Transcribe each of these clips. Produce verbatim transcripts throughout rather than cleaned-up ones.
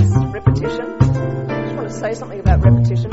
repetition. I just want to say something about repetition.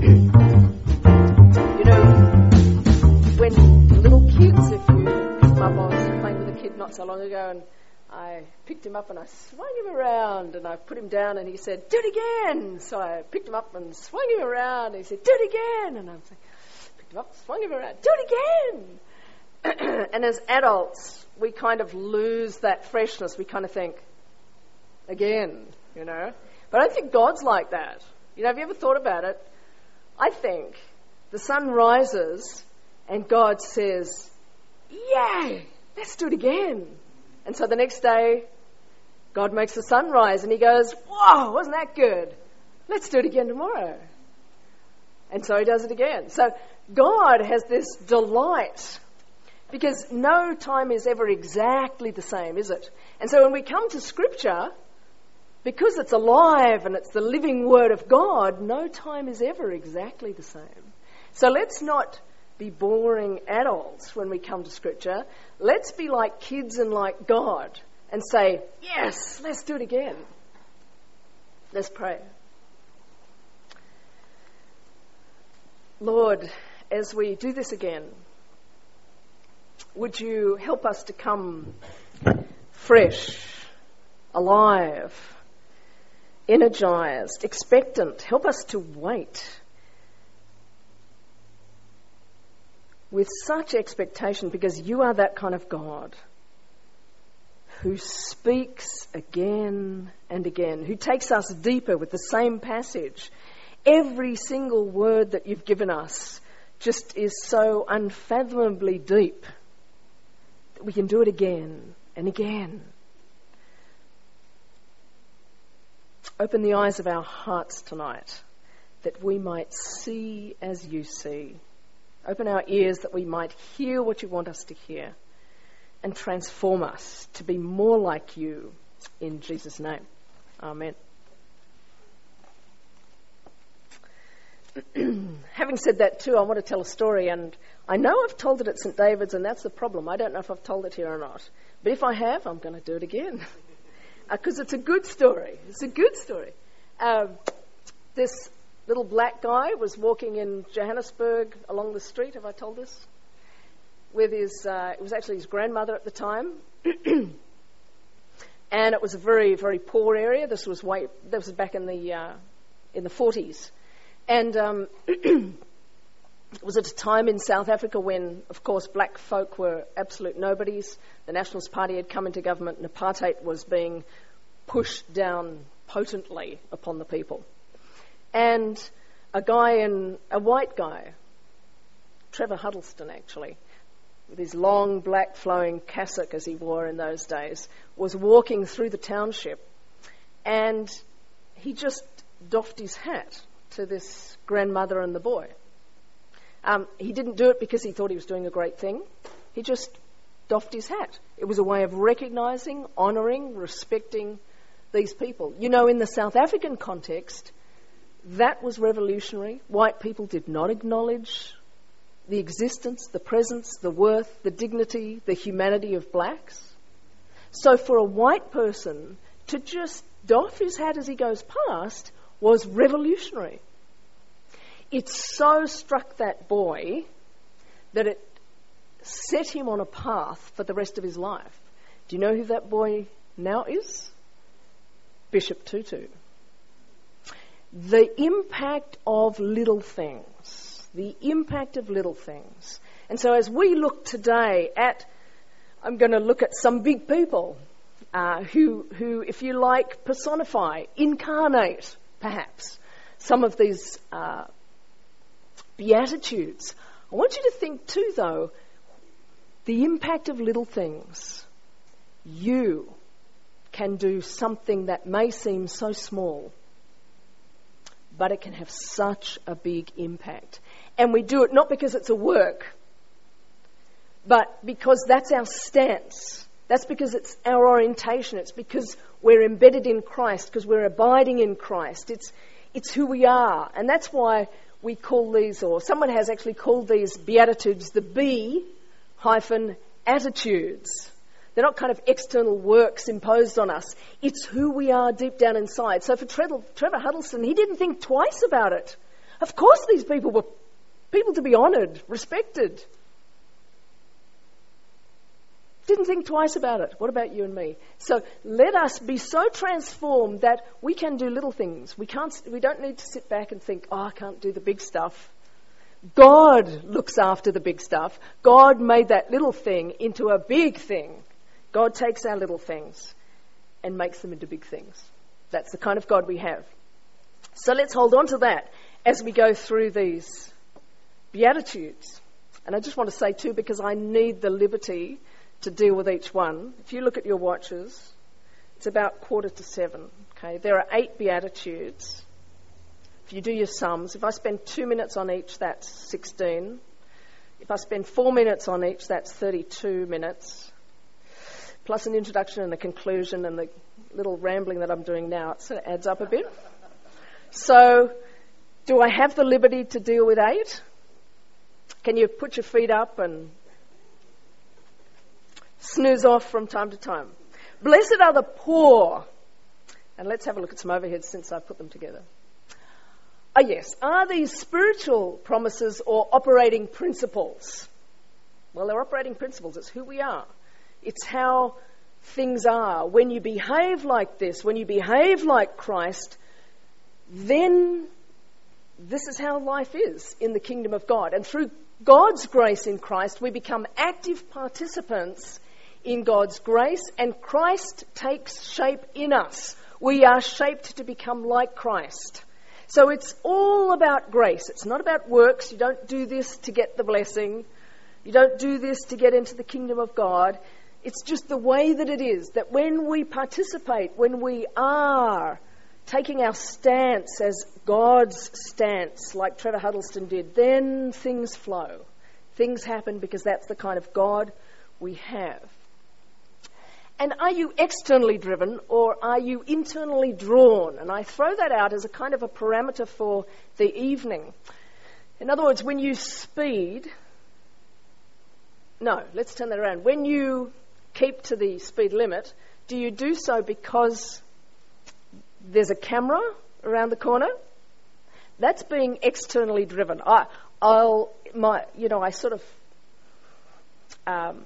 You know, when little kids, if you pick them up, I was playing with a kid not so long ago, and I picked him up and I swung him around, and I put him down, and he said, "Do it again." So I picked him up and swung him around, and he said, "Do it again." And I was like, picked him up, swung him around, "Do it again." And as adults, we kind of lose that freshness. We kind of think, again, you know. But I don't think God's like that. You know, have you ever thought about it? I think the sun rises and God says, "Yay, let's do it again." And so the next day, God makes the sun rise and he goes, "Whoa, wasn't that good? Let's do it again tomorrow." And so he does it again. So God has this delight, because no time is ever exactly the same, is it? And so when we come to Scripture, because it's alive and it's the living Word of God, no time is ever exactly the same. So let's not be boring adults when we come to Scripture. Let's be like kids and like God and say, "Yes, let's do it again." Let's pray. Lord, as we do this again, would you help us to come fresh, alive, energized, expectant. Help us to wait with such expectation, because you are that kind of God who speaks again and again, who takes us deeper with the same passage. Every single word that you've given us just is so unfathomably deep that we can do it again and again. Open the eyes of our hearts tonight that we might see as you see. Open our ears that we might hear what you want us to hear, and transform us to be more like you, in Jesus' name. Amen. Having said that too, I want to tell a story, and I know I've told it at St David's, and that's the problem. I don't know if I've told it here or not. But if I have, I'm going to do it again. Because uh, it's a good story. It's a good story. Um, this little black guy was walking in Johannesburg along the street. Have I told this? With his, uh, it was actually his grandmother at the time. And it was a very, very poor area. This was way, this was back in the uh, in the forties. And um, it was at a time in South Africa when, of course, black folk were absolute nobodies. The Nationalist Party had come into government and apartheid was being pushed down potently upon the people. And a guy in, a white guy, Trevor Huddleston actually, with his long black flowing cassock as he wore in those days, was walking through the township, and he just doffed his hat to this grandmother and the boy. Um, he didn't do it because he thought he was doing a great thing. He just doffed his hat. It was a way of recognising, honouring, respecting these people. You know, in the South African context, that was revolutionary. White people did not acknowledge the existence, the presence, the worth, the dignity, the humanity of blacks. So for a white person to just doff his hat as he goes past was revolutionary. It so struck that boy that it set him on a path for the rest of his life. Do you know who that boy now is? Bishop Tutu. The impact of little things. The impact of little things. And so as we look today at, I'm going to look at some big people uh, who, who, if you like, personify, incarnate, perhaps, some of these uh, beatitudes. I want you to think too, though, the impact of little things. You can do something that may seem so small, but it can have such a big impact. And we do it not because it's a work, but because that's our stance. That's because it's our orientation. It's because we're embedded in Christ, because we're abiding in Christ. It's it's who we are. And that's why we call these, or someone has actually called these Beatitudes, the B hyphen attitudes. That They're not kind of external works imposed on us. It's who we are deep down inside. So for Trevor, Trevor Huddleston, he didn't think twice about it. Of course these people were people to be honoured, respected. Didn't think twice about it. What about you and me? So let us be so transformed that we can do little things. We can't. We don't need to sit back and think, oh, I can't do the big stuff. God looks after the big stuff. God made that little thing into a big thing. God takes our little things and makes them into big things. That's the kind of God we have. So let's hold on to that as we go through these Beatitudes. And I just want to say too, because I need the liberty to deal with each one. If you look at your watches, it's about quarter to seven. Okay, there are eight Beatitudes. If you do your sums, if I spend two minutes on each, that's sixteen. If I spend four minutes on each, that's thirty-two minutes. Plus an introduction and a conclusion and the little rambling that I'm doing now, it sort of adds up a bit. So, do I have the liberty to deal with eight? Can you put your feet up and snooze off from time to time? Blessed are the poor. And let's have a look at some overheads since I put them together. Oh yes, are these spiritual promises or operating principles? Well, they're operating principles. It's who we are. It's how things are. When you behave like this, when you behave like Christ, then this is how life is in the kingdom of God. And through God's grace in Christ, we become active participants in God's grace, and Christ takes shape in us. We are shaped to become like Christ. So it's all about grace. It's not about works. You don't do this to get the blessing. You don't do this to get into the kingdom of God. It's just the way that it is, that when we participate, when we are taking our stance as God's stance, like Trevor Huddleston did, then things flow. Things happen because that's the kind of God we have. And are you externally driven or are you internally drawn? And I throw that out as a kind of a parameter for the evening. In other words, when you speed... No, let's turn that around. When you keep to the speed limit, do you do so because there's a camera around the corner? That's being externally driven. I, I'll, my, you know, I sort of um,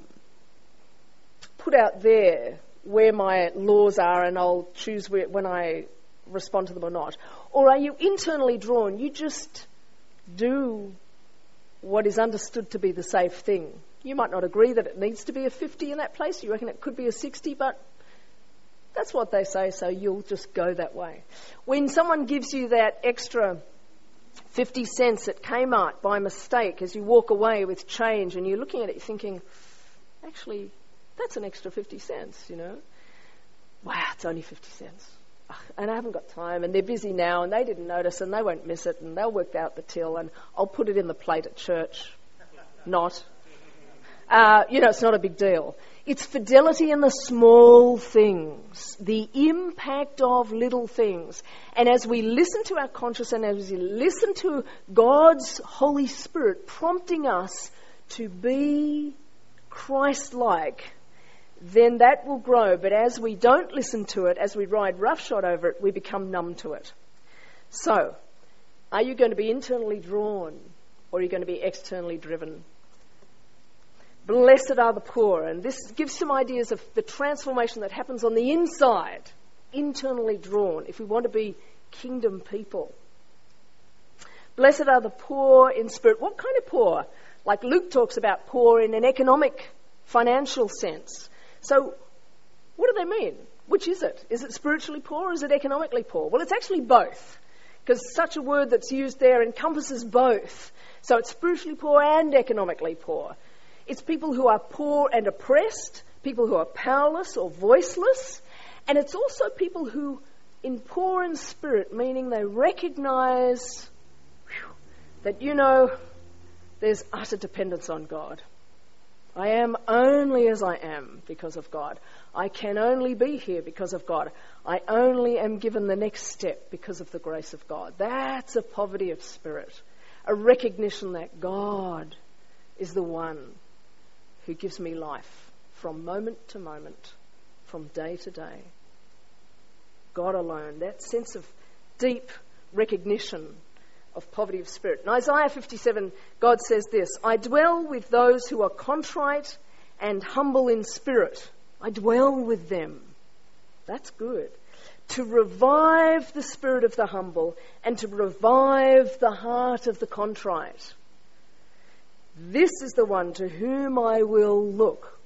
put out there where my laws are, and I'll choose where, when I respond to them or not. Or are you internally drawn? You just do what is understood to be the safe thing. You might not agree that it needs to be a fifty in that place. You reckon it could be a sixty, but that's what they say, so you'll just go that way. When someone gives you that extra fifty cents at Kmart by mistake as you walk away with change and you're looking at it thinking, actually, that's an extra fifty cents, you know. Wow, it's only fifty cents. Ugh, and I haven't got time, and they're busy now, and they didn't notice, and they won't miss it, and they'll work out the till, and I'll put it in the plate at church. Not. Uh, you know, it's not a big deal. It's fidelity in the small things, the impact of little things. And as we listen to our conscience and as we listen to God's Holy Spirit prompting us to be Christ-like, then that will grow. But as we don't listen to it, as we ride roughshod over it, we become numb to it. So, are you going to be internally drawn or are you going to be externally driven? Blessed are the poor. And this gives some ideas of the transformation that happens on the inside, internally drawn, if we want to be kingdom people. Blessed are the poor in spirit. What kind of poor? Like Luke talks about poor in an economic, financial sense. So what do they mean? Which is it? Is it spiritually poor or is it economically poor? Well, it's actually both, because such a word that's used there encompasses both. So it's spiritually poor and economically poor. It's people who are poor and oppressed, people who are powerless or voiceless, and it's also people who, in poor in spirit, meaning they recognize whew, that, you know, there's utter dependence on God. I am only as I am because of God. I can only be here because of God. I only am given the next step because of the grace of God. That's a poverty of spirit, a recognition that God is the one who gives me life from moment to moment, from day to day. God alone, that sense of deep recognition of poverty of spirit. In Isaiah fifty-seven, God says this, I dwell with those who are contrite and humble in spirit. I dwell with them. That's good. To revive the spirit of the humble and to revive the heart of the contrite. This is the one to whom I will look.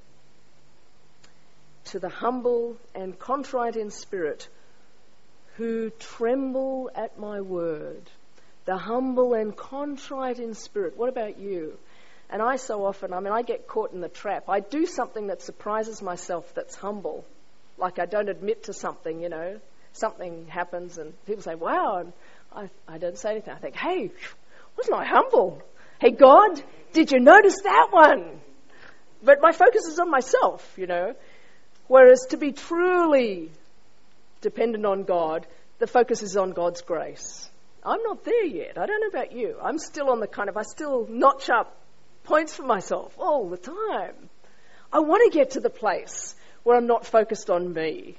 To the humble and contrite in spirit, who tremble at my word. The humble and contrite in spirit. What about you? And I so often, I mean, I get caught in the trap. I do something that surprises myself that's humble. Like I don't admit to something, you know. Something happens and people say, wow, and I, I don't say anything. I think, hey, wasn't I humble? Hey, God, did you notice that one? But my focus is on myself, you know. Whereas to be truly dependent on God, the focus is on God's grace. I'm not there yet. I don't know about you. I'm still on the kind of, I still notch up points for myself all the time. I want to get to the place where I'm not focused on me.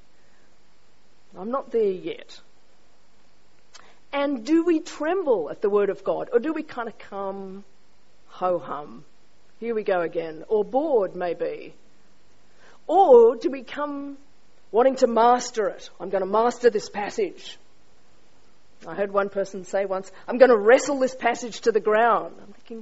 I'm not there yet. And do we tremble at the word of God? Or do we kind of come ho-hum? Here we go again. Or bored, maybe. Or do we come wanting to master it? I'm going to master this passage. I heard one person say once, I'm going to wrestle this passage to the ground. I'm thinking,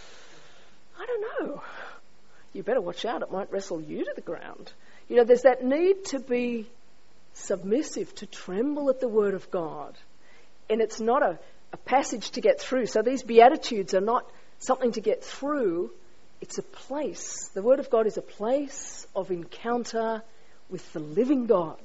I don't know. You better watch out. It might wrestle you to the ground. You know, there's that need to be submissive, to tremble at the word of God. And it's not a, a passage to get through. So these Beatitudes are not something to get through. It's a place. The word of God is a place of encounter with the living God.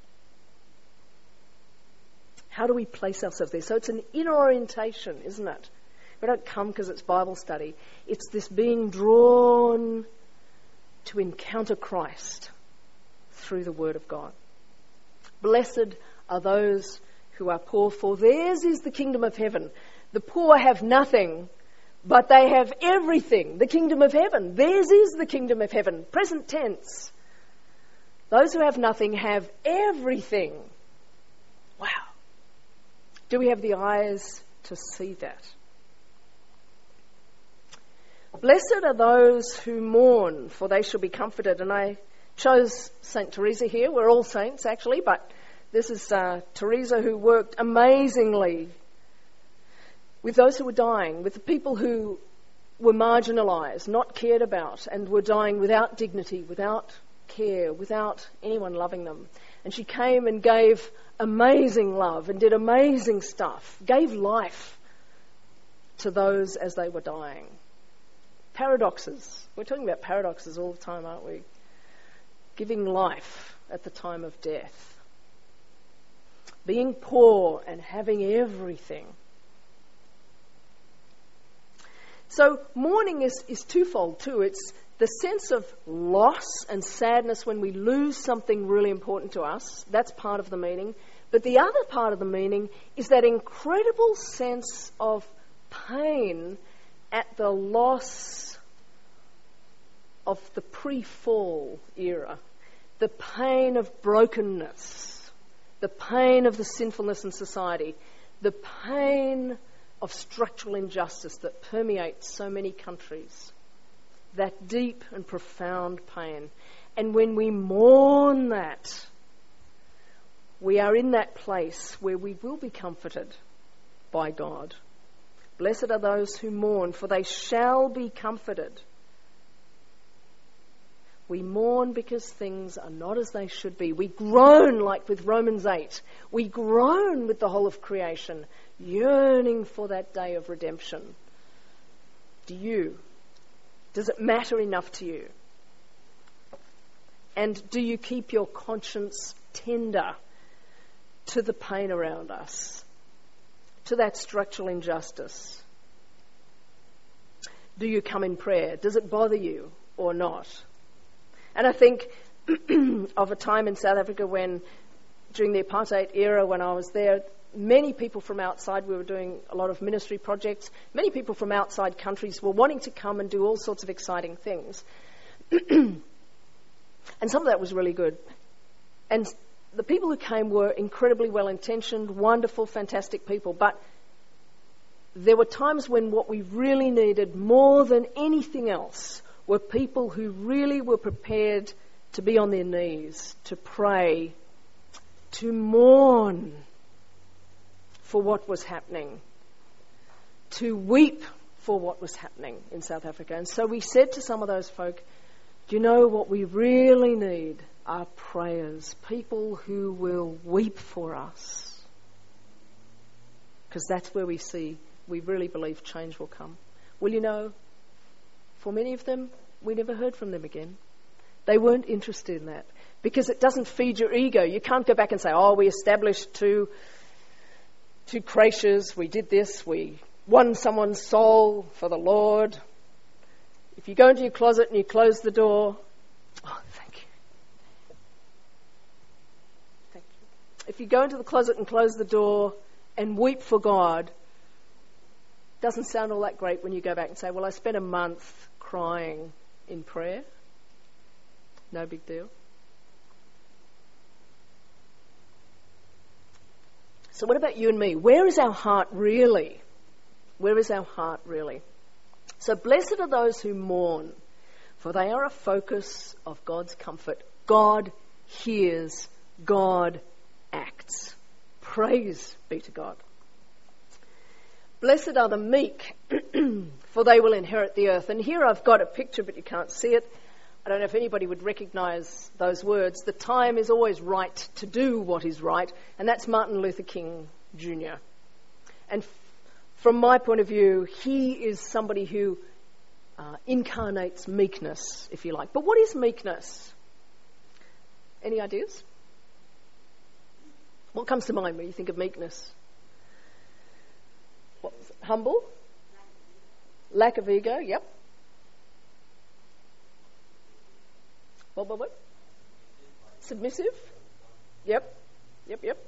How do we place ourselves there? So it's an inner orientation, isn't it? We don't come because it's Bible study. It's this being drawn to encounter Christ through the word of God. Blessed are those who are poor, for theirs is the kingdom of heaven. The poor have nothing, but they have everything. The kingdom of heaven. Theirs is the kingdom of heaven. Present tense. Those who have nothing have everything. Wow. Do we have the eyes to see that? Blessed are those who mourn, for they shall be comforted. And I chose Saint Teresa here. We're all saints, actually, but this is uh, Teresa, who worked amazingly with those who were dying, with the people who were marginalised, not cared about, and were dying without dignity, without care, without anyone loving them. And she came and gave amazing love and did amazing stuff, gave life to those as they were dying. Paradoxes. We're talking about paradoxes all the time, aren't we? Giving life at the time of death. Being poor and having everything. So mourning is, is twofold too. It's the sense of loss and sadness when we lose something really important to us. That's part of the meaning. But the other part of the meaning is that incredible sense of pain at the loss of the pre-fall era. The pain of brokenness. The pain of the sinfulness in society. The pain of structural injustice that permeates so many countries. That deep and profound pain. And when we mourn that, we are in that place where we will be comforted by God. Blessed are those who mourn, for they shall be comforted. We mourn because things are not as they should be. We groan like with Romans eight. We groan with the whole of creation, yearning for that day of redemption. Do you? Does it matter enough to you? And do you keep your conscience tender to the pain around us, to that structural injustice? Do you come in prayer? Does it bother you or not? And I think of a time in South Africa when, during the apartheid era, when I was there, many people from outside, we were doing a lot of ministry projects, many people from outside countries were wanting to come and do all sorts of exciting things. And some of that was really good. And the people who came were incredibly well-intentioned, wonderful, fantastic people. But there were times when what we really needed more than anything else were people who really were prepared to be on their knees, to pray, to mourn for what was happening, to weep for what was happening in South Africa. And so we said to some of those folk, do you know what we really need are prayers, people who will weep for us. Because that's where we see, we really believe change will come. Well, you know, for many of them, we never heard from them again. They weren't interested in that because it doesn't feed your ego. You can't go back and say, oh, we established two, two creches, we did this, we won someone's soul for the Lord. If you go into your closet and you close the door, oh, thank you. Thank you. If you go into the closet and close the door and weep for God, doesn't sound all that great when you go back and say, well, I spent a month crying in prayer. No big deal. So what about you and me? Where is our heart really? Where is our heart really? So blessed are those who mourn, for they are a focus of God's comfort. God hears, God acts. Praise be to God. Blessed are the meek, for they will inherit the earth. And here I've got a picture, but you can't see it. I don't know if anybody would recognise those words. The time is always right to do what is right, and that's Martin Luther King Junior And f- from my point of view, he is somebody who uh, incarnates meekness, if you like. But what is meekness? Any ideas? What comes to mind when you think of meekness? What was it? Humble? Lack of ego, yep. What, what, what? Submissive? Yep, yep, yep.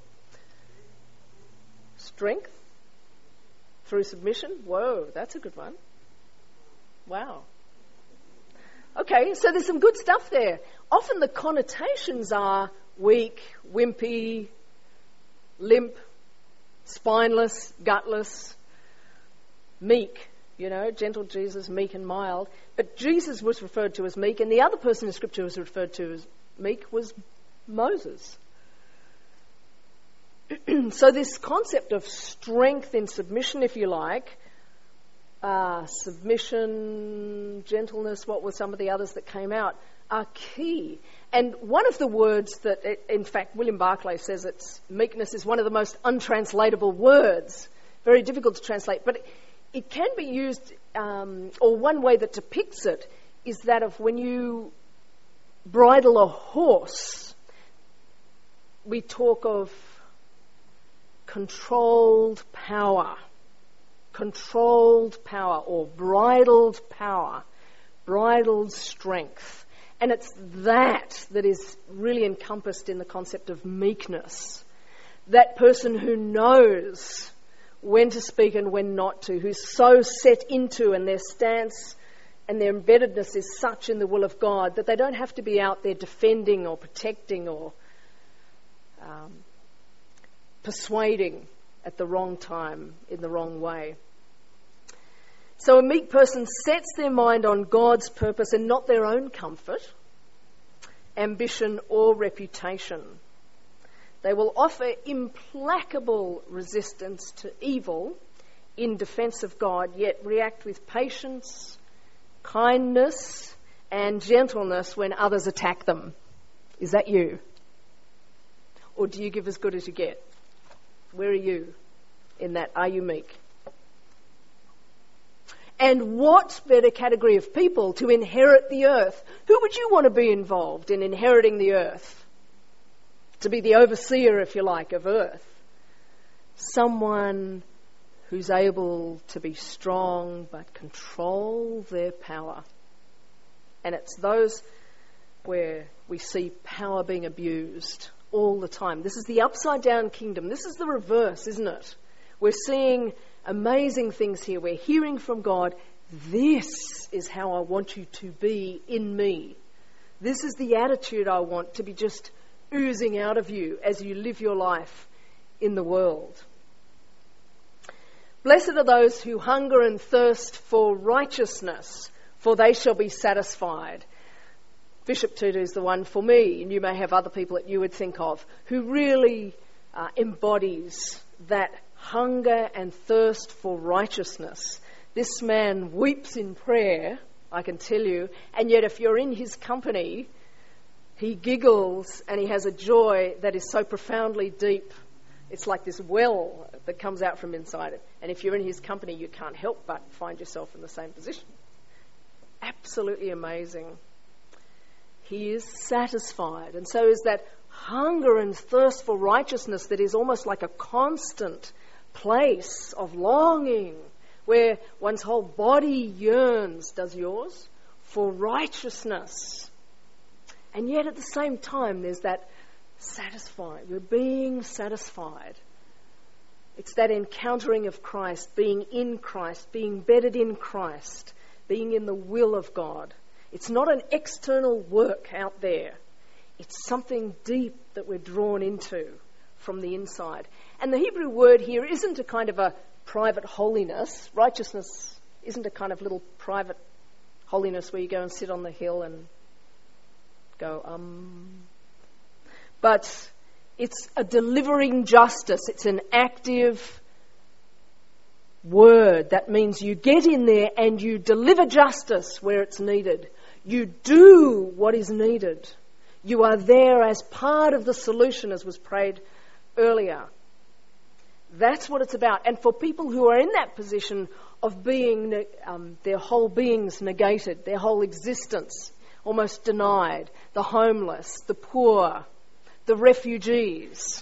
Strength? Through submission? Whoa, that's a good one. Wow. Okay, so there's some good stuff there. Often the connotations are weak, wimpy, limp, spineless, gutless, meek, you know, gentle Jesus, meek and mild. But Jesus was referred to as meek, and the other person in Scripture was referred to as meek was Moses. So this concept of strength in submission, if you like, uh, submission, gentleness, what were some of the others that came out, are key. And one of the words that, it, in fact, William Barclay says it's meekness is one of the most untranslatable words, very difficult to translate, but it, it can be used, um, or one way that depicts it is that of when you bridle a horse, we talk of controlled power, controlled power or bridled power, bridled strength. And it's that that is really encompassed in the concept of meekness. That person who knows when to speak and when not to, who's so set into and their stance and their embeddedness is such in the will of God that they don't have to be out there defending or protecting or um, persuading at the wrong time, in the wrong way. So a meek person sets their mind on God's purpose and not their own comfort, ambition or reputation. They will offer implacable resistance to evil in defence of God, yet react with patience, kindness and gentleness when others attack them. Is that you? Or do you give as good as you get? Where are you in that? Are you meek? And what better category of people to inherit the earth? Who would you want to be involved in inheriting the earth? To be the overseer, if you like, of earth. Someone who's able to be strong but control their power. And it's those where we see power being abused all the time. This is the upside down kingdom. This is the reverse, isn't it? We're seeing amazing things here. We're hearing from God, this is how I want you to be in me. This is the attitude I want to be just oozing out of you as you live your life in the world. Blessed are those who hunger and thirst for righteousness, for they shall be satisfied. Bishop Tutu is the one for me, and you may have other people that you would think of, who really uh, embodies that hunger and thirst for righteousness. This man weeps in prayer, I can tell you, and yet if you're in his company, he giggles and he has a joy that is so profoundly deep. It's like this well that comes out from inside it. And if you're in his company, you can't help but find yourself in the same position. Absolutely amazing. He is satisfied. And so is that hunger and thirst for righteousness that is almost like a constant place of longing, where one's whole body yearns, does yours, for righteousness. And yet at the same time, there's that satisfied. We're being satisfied. It's that encountering of Christ, being in Christ, being bedded in Christ, being in the will of God. It's not an external work out there. It's something deep that we're drawn into from the inside. And the Hebrew word here isn't a kind of a private holiness. Righteousness isn't a kind of little private holiness where you go and sit on the hill and go, um... But it's a delivering justice. It's an active word. That means you get in there and you deliver justice where it's needed. You do what is needed. You are there as part of the solution, as was prayed earlier. That's what it's about. And for people who are in that position of being, um, their whole beings negated, their whole existence almost denied, the homeless, the poor, the refugees,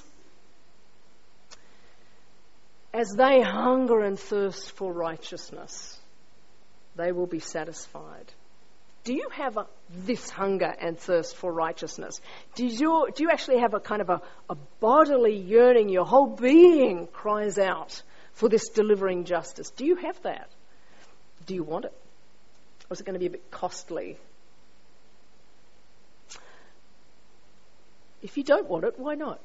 as they hunger and thirst for righteousness, they will be satisfied. Do you have a, this hunger and thirst for righteousness? Do you, do you actually have a kind of a, a bodily yearning? Your whole being cries out for this delivering justice. Do you have that? Do you want it? Or is it going to be a bit costly? If you don't want it, why not?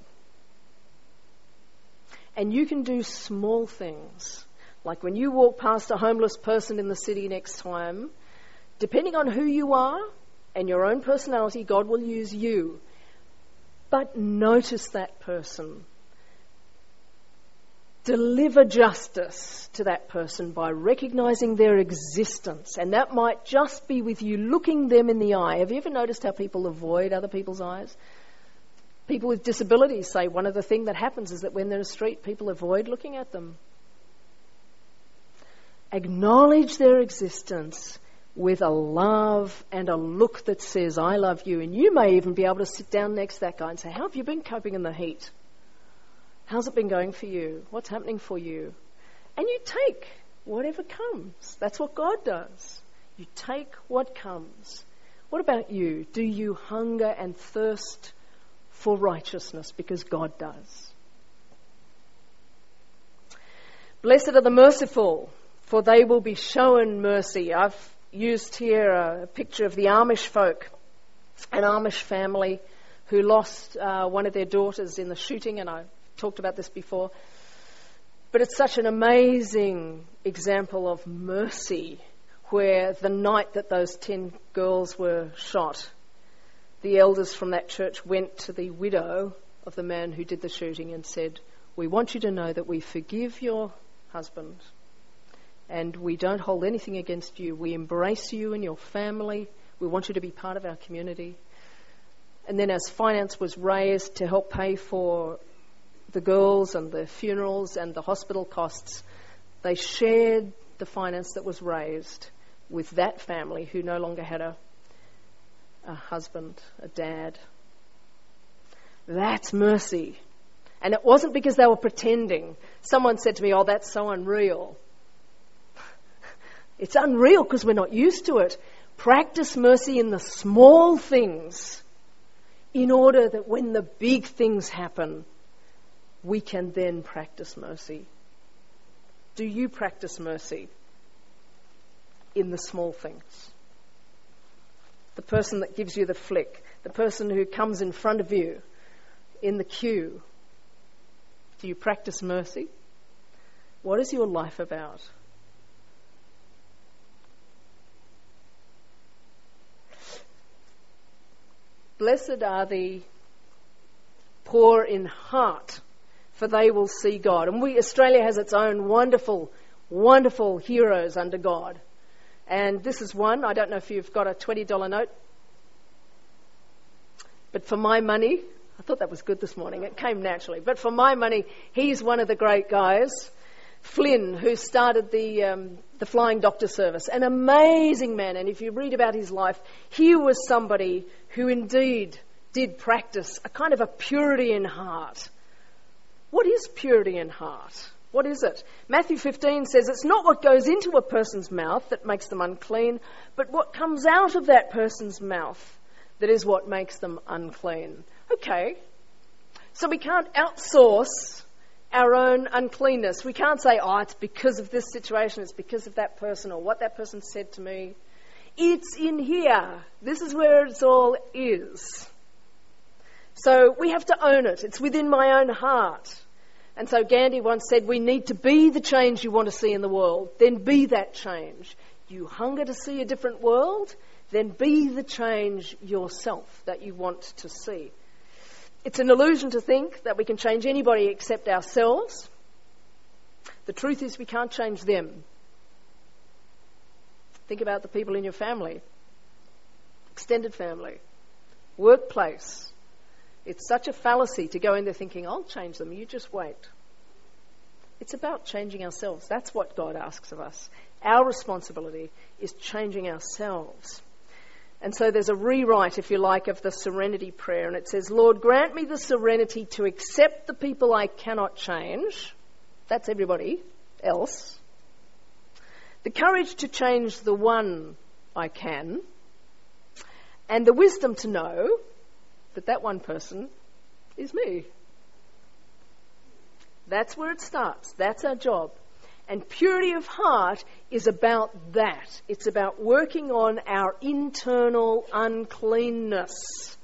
And you can do small things. Like when you walk past a homeless person in the city next time, depending on who you are and your own personality, God will use you. But notice that person. Deliver justice to that person by recognizing their existence. And that might just be with you looking them in the eye. Have you ever noticed how people avoid other people's eyes? People with disabilities say one of the things that happens is that when they're in the street, people avoid looking at them. Acknowledge their existence with a love and a look that says, I love you. And you may even be able to sit down next to that guy and say, how have you been coping in the heat? How's it been going for you? What's happening for you? And you take whatever comes. That's what God does. You take what comes. What about you? Do you hunger and thirst for righteousness? Because God does. Blessed are the merciful, for they will be shown mercy. I've used here a picture of the Amish folk, an Amish family who lost uh, one of their daughters in the shooting, and I talked about this before. But it's such an amazing example of mercy, where the night that those ten girls were shot, the elders from that church went to the widow of the man who did the shooting and said, we want you to know that we forgive your husband and we don't hold anything against you. We embrace you and your family. We want you to be part of our community. And then as finance was raised to help pay for the girls and the funerals and the hospital costs, they shared the finance that was raised with that family who no longer had a a husband, a dad. That's mercy. And it wasn't because they were pretending. Someone said to me, oh, that's so unreal. It's unreal because we're not used to it. Practice mercy in the small things in order that when the big things happen, we can then practice mercy. Do you practice mercy in the small things? the person that gives you the flick, the person who comes in front of you in the queue? Do you practice mercy? What is your life about? Blessed are the poor in heart, for they will see God. And we, Australia has its own wonderful, wonderful heroes under God. And this is one. I don't know if you've got a twenty dollar note. But for my money, I thought that was good this morning. It came naturally. But for my money, he's one of the great guys. Flynn, who started the um, the Flying Doctor Service. An amazing man. And if you read about his life, he was somebody who indeed did practice a kind of a purity in heart. What is purity in heart? What is it? Matthew fifteen says it's not what goes into a person's mouth that makes them unclean, but what comes out of that person's mouth that is what makes them unclean. Okay, so we can't outsource our own uncleanness. We can't say, oh, it's because of this situation, it's because of that person or what that person said to me. It's in here. This is where it all is. So we have to own it. It's within my own heart. And so Gandhi once said, we need to be the change you want to see in the world. Then be that change. You hunger to see a different world? Then be the change yourself that you want to see. It's an illusion to think that we can change anybody except ourselves. The truth is we can't change them. Think about the people in your family, extended family, workplace. It's such a fallacy to go in there thinking, I'll change them, you just wait. It's about changing ourselves. That's what God asks of us. Our responsibility is changing ourselves. And so there's a rewrite, if you like, of the serenity prayer. And it says, Lord, grant me the serenity to accept the people I cannot change. That's everybody else. The courage to change the one I can. And the wisdom to know that that one person is me. That's where it starts. That's our job. And purity of heart is about that. It's about working on our internal uncleanness.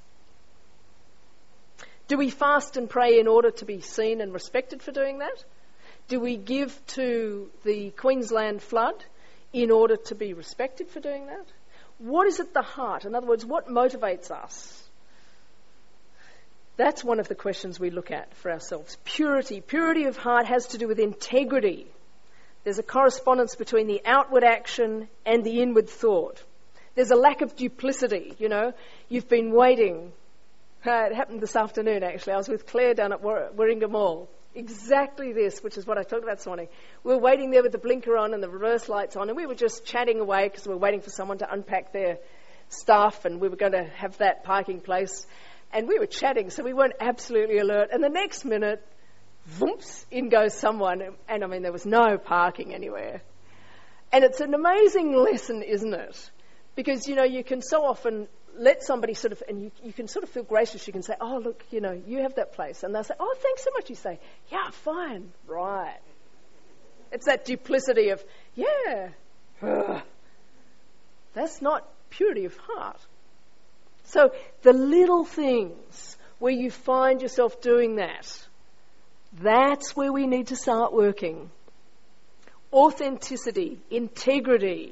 Do we fast and pray in order to be seen and respected for doing that? Do we give to the Queensland flood in order to be respected for doing that? What is at the heart? In other words, what motivates us? That's one of the questions we look at for ourselves. Purity. Purity of heart has to do with integrity. There's a correspondence between the outward action and the inward thought. There's a lack of duplicity, you know. You've been waiting. Uh, it happened this afternoon, actually. I was with Claire down at War- Warringah Mall. Exactly this, which is what I talked about this morning. We were waiting there with the blinker on and the reverse lights on, and we were just chatting away because we were waiting for someone to unpack their stuff, and we were going to have that parking place. And we were chatting, so we weren't absolutely alert. And the next minute, whoops, in goes someone. And I mean, there was no parking anywhere. And it's an amazing lesson, isn't it? Because, you know, you can so often let somebody sort of, and you, you can sort of feel gracious. You can say, oh, look, you know, you have that place. And they'll say, oh, thanks so much. You say, yeah, fine, right. It's that duplicity of, yeah. Ugh. That's not purity of heart. So the little things where you find yourself doing that, that's where we need to start working. Authenticity, integrity.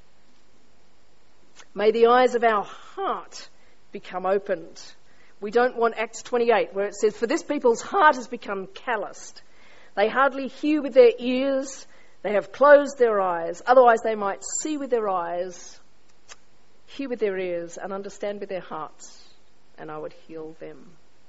May the eyes of our heart become opened. We don't want Acts twenty-eight where it says, for this people's heart has become calloused. They hardly hear with their ears. They have closed their eyes. Otherwise they might see with their eyes, hear with their ears, and understand with their hearts, and I would heal them.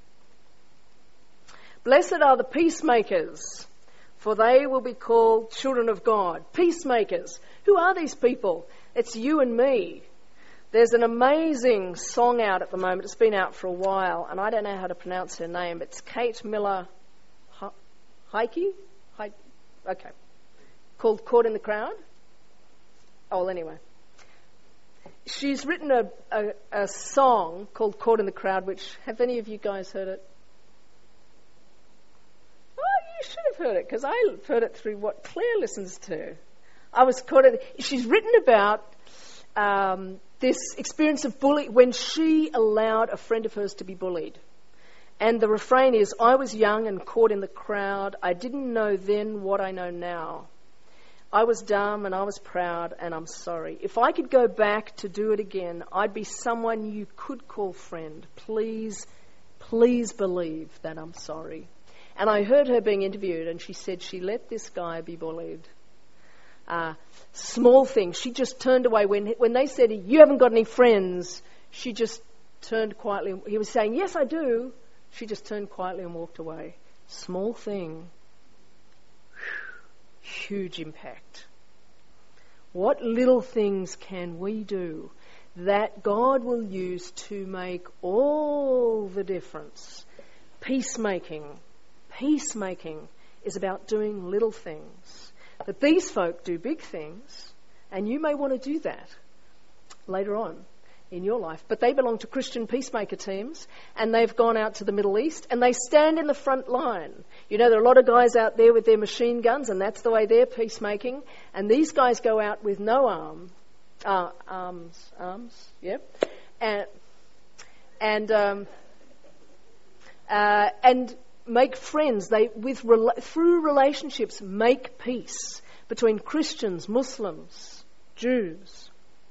Blessed are the peacemakers, for they will be called children of God. Peacemakers. Who are these people? It's you and me. There's an amazing song out at the moment. It's been out for a while, and I don't know how to pronounce her name. It's Kate Miller Heike? Heike? Okay. Called Caught in the Crowd. Oh, well, anyway. She's written a, a, a song called Caught in the Crowd, which, have any of you guys heard it? Oh, you should have heard it, because I heard it through what Claire listens to. I was caught in... She's written about um, this experience of bullying, when she allowed a friend of hers to be bullied. And the refrain is, I was young and caught in the crowd. I didn't know then what I know now. I was dumb and I was proud and I'm sorry. If I could go back to do it again, I'd be someone you could call friend. Please, please believe that I'm sorry. And I heard her being interviewed and she said she let this guy be bullied. Uh, small things. She just turned away. When when they said, you haven't got any friends, she just turned quietly. He was saying, yes, I do. She just turned quietly and walked away. Small thing. Huge impact. What little things can we do that God will use to make all the difference? Peacemaking. Peacemaking is about doing little things. But these folk do big things, and you may want to do that later on in your life. But they belong to Christian peacemaker teams, and they've gone out to the Middle East, and they stand in the front line. You know, there are a lot of guys out there with their machine guns, and that's the way they're peacemaking. And these guys go out with no arm, uh, arms, arms, yep, and and um, uh, and make friends. They with through relationships make peace between Christians, Muslims, Jews.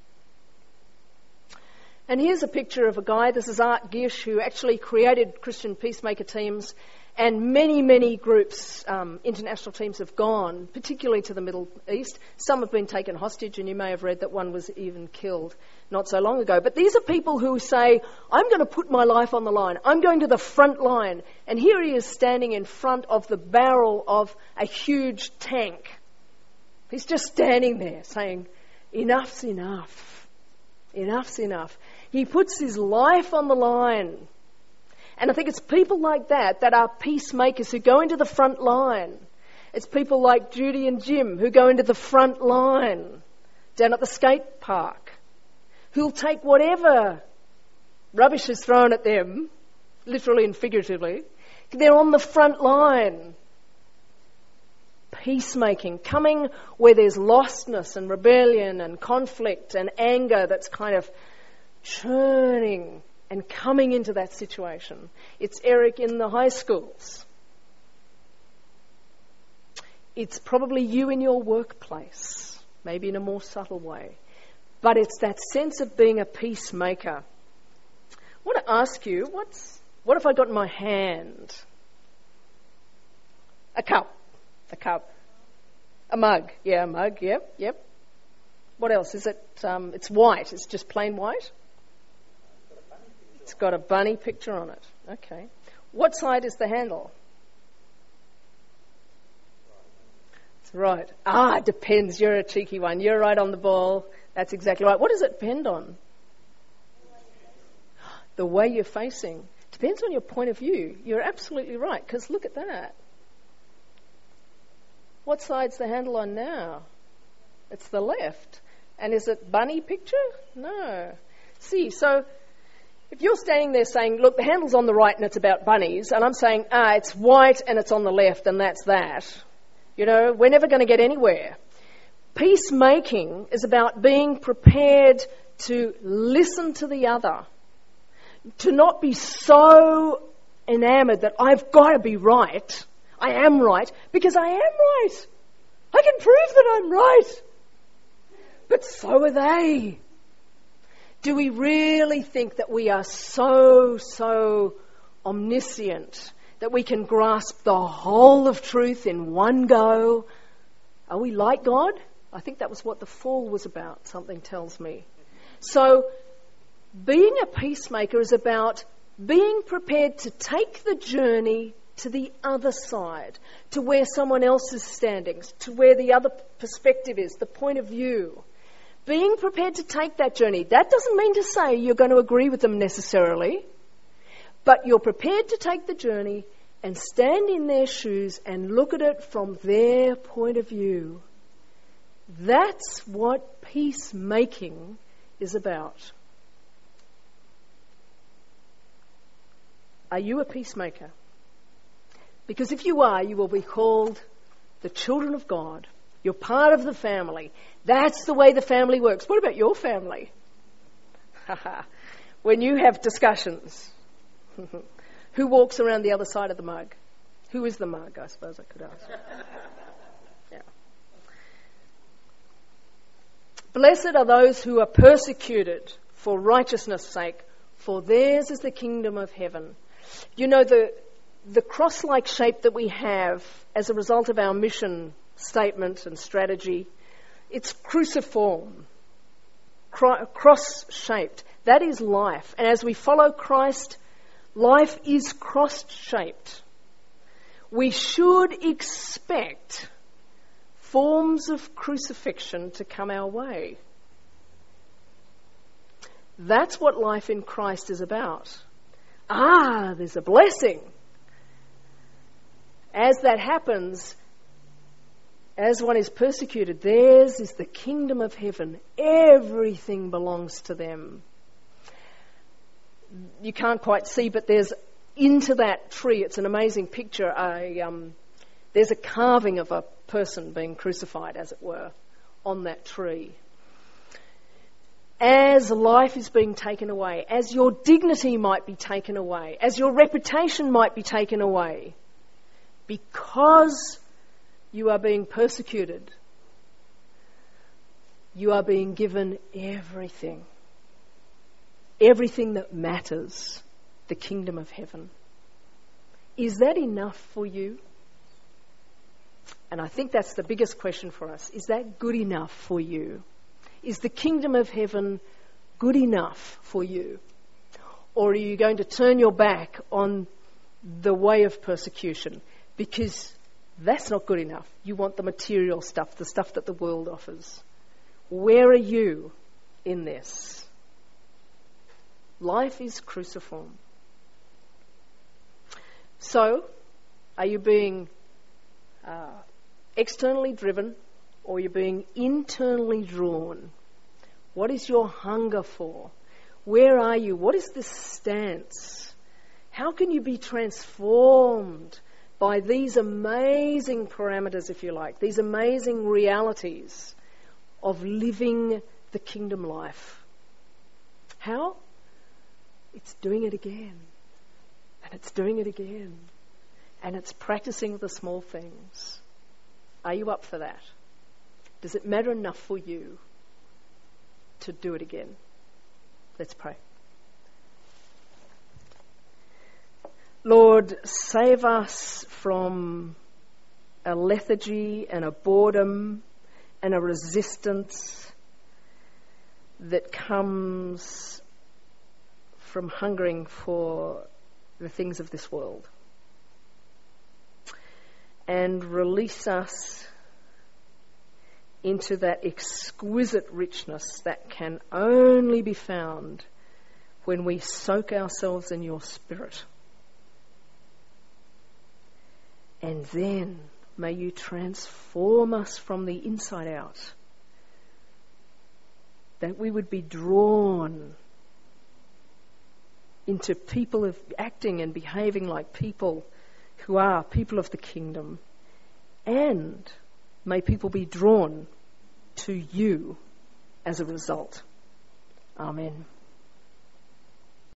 And here's a picture of a guy. This is Art Gish, who actually created Christian peacemaker teams, and many, many groups, um, international teams have gone, particularly to the Middle East. Some have been taken hostage, and you may have read that one was even killed not so long ago. But these are people who say, I'm going to put my life on the line. I'm going to the front line. And here he is standing in front of the barrel of a huge tank. He's just standing there saying, enough's enough. Enough's enough. He puts his life on the line. And I think it's people like that that are peacemakers who go into the front line. It's people like Judy and Jim who go into the front line down at the skate park, who'll take whatever rubbish is thrown at them, literally and figuratively. They're on the front line. Peacemaking, coming where there's lostness and rebellion and conflict and anger that's kind of churning and coming into that situation. It's Eric in the high schools. It's probably you in your workplace, maybe in a more subtle way. But it's that sense of being a peacemaker. I want to ask you, what's what have I got in my hand? A cup. A cup. A mug. Yeah, a mug. Yep, yep. What else? Is it, um, it's white. It's just plain white? It's got a bunny picture on it. Okay. What side is the handle? It's right. Ah, it depends. You're a cheeky one. You're right on the ball. That's exactly right. What does it depend on? The way you're facing. Depends on your point of view. You're absolutely right, because look at that. What side's the handle on now? It's the left. And is it bunny picture? No. See, so if you're standing there saying, look, the handle's on the right and it's about bunnies, and I'm saying, ah, it's white and it's on the left and that's that, you know, we're never going to get anywhere. Peacemaking is about being prepared to listen to the other, to not be so enamored that I've got to be right. I am right because I am right. I can prove that I'm right. But so are they. Do we really think that we are so, so omniscient that we can grasp the whole of truth in one go? Are we like God? I think that was what the fall was about, something tells me. So being a peacemaker is about being prepared to take the journey to the other side, to where someone else is standing, to where the other perspective is, the point of view. Being prepared to take that journey. That doesn't mean to say you're going to agree with them necessarily, but you're prepared to take the journey and stand in their shoes and look at it from their point of view. That's what peacemaking is about. Are you a peacemaker? Because if you are, you will be called the children of God. You're part of the family. That's the way the family works. What about your family? When you have discussions, who walks around the other side of the mug? Who is the mug, I suppose I could ask. Yeah. Blessed are those who are persecuted for righteousness' sake, for theirs is the kingdom of heaven. You know, the the cross-like shape that we have as a result of our mission statement and strategy, it's cruciform, cro- cross-shaped. That is life. And as we follow Christ, life is cross-shaped. We should expect forms of crucifixion to come our way. That's what life in Christ is about. Ah, there's a blessing. As that happens, as one is persecuted, theirs is the kingdom of heaven. Everything belongs to them. You can't quite see, but there's into that tree, it's an amazing picture, a, um, there's a carving of a person being crucified, as it were, on that tree. As life is being taken away, as your dignity might be taken away, as your reputation might be taken away, because you are being persecuted, you are being given everything. Everything that matters, the kingdom of heaven. Is that enough for you? And I think that's the biggest question for us. Is that good enough for you? Is the kingdom of heaven good enough for you? Or are you going to turn your back on the way of persecution? Because that's not good enough. You want the material stuff, the stuff that the world offers. Where are you in this? Life is cruciform. So, are you being uh, externally driven, or are you being internally drawn? What is your hunger for? Where are you? What is this stance? How can you be transformed by these amazing parameters, if you like, these amazing realities of living the kingdom life? How? It's doing it again. And it's doing it again. And it's practicing the small things. Are you up for that? Does it matter enough for you to do it again? Let's pray. Lord, save us from a lethargy and a boredom and a resistance that comes from hungering for the things of this world. And release us into that exquisite richness that can only be found when we soak ourselves in your Spirit. And then may you transform us from the inside out, that we would be drawn into people of acting and behaving like people who are people of the kingdom. And may people be drawn to you as a result. Amen.